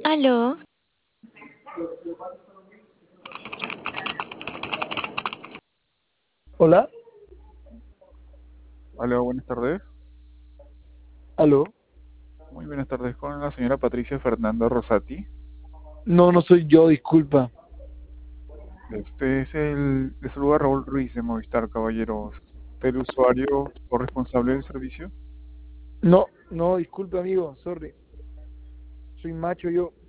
Aló, Hola, Hola, buenas tardes. aló. Muy buenas tardes con la señora Patricia Fernanda Rosati. No, no soy yo, disculpa. Este es le saluda Raúl Ruiz de Movistar, caballeros. ¿Usted el usuario o responsable del servicio? No, no, disculpa, amigo, sorry. Soy macho yo.